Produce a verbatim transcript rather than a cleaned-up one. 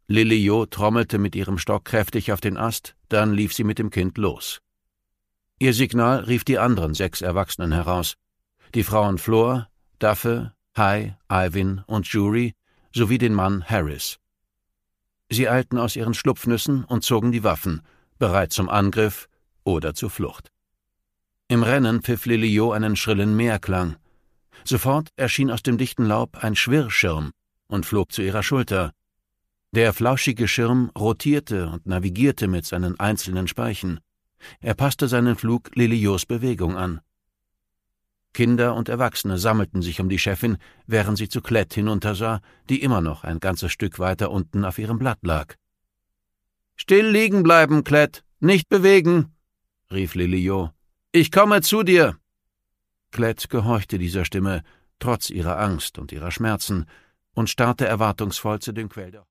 Lilio trommelte mit ihrem Stock kräftig auf den Ast, dann lief sie mit dem Kind los. Ihr Signal rief die anderen sechs Erwachsenen heraus, die Frauen Flor, Daffe, Hai, Iwin und Jury sowie den Mann Harris. Sie eilten aus ihren Schlupfnüssen und zogen die Waffen, bereit zum Angriff oder zur Flucht. Im Rennen pfiff Lilio einen schrillen Mehrklang. Sofort erschien aus dem dichten Laub ein Schwirrschirm und flog zu ihrer Schulter. Der flauschige Schirm rotierte und navigierte mit seinen einzelnen Speichen. Er passte seinen Flug Lilios Bewegung an. Kinder und Erwachsene sammelten sich um die Chefin, während sie zu Klett hinuntersah, die immer noch ein ganzes Stück weiter unten auf ihrem Blatt lag. »Still liegen bleiben, Klett, nicht bewegen«, rief Lilio. »Ich komme zu dir!« Klett gehorchte dieser Stimme, trotz ihrer Angst und ihrer Schmerzen, und starrte erwartungsvoll zu dem Quell der